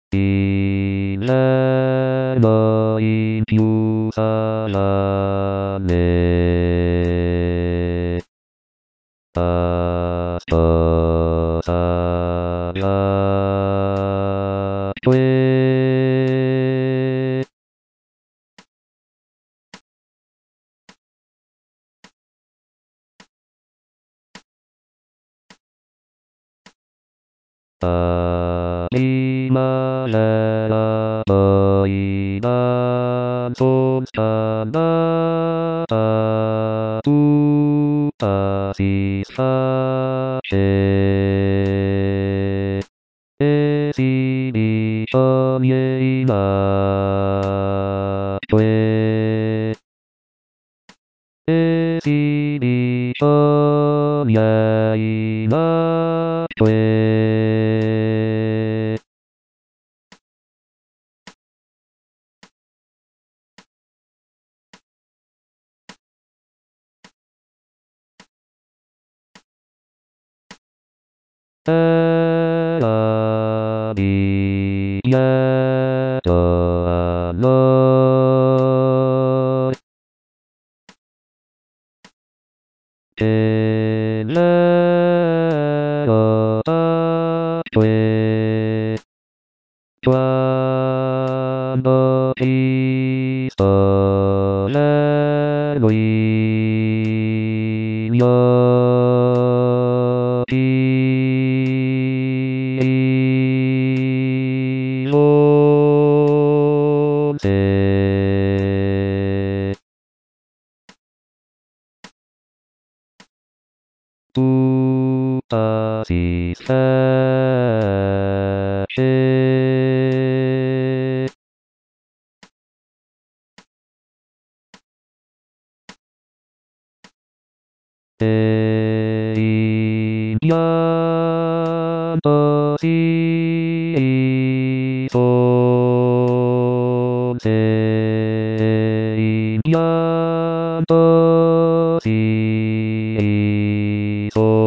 いらないピューさらね。あとさらと今らばいなそさなあうたしさけしりとyeなとしりとやいなとありやとあのてらよあとわのひそらのいよいろせうたしさけいやとしそせいやとしそ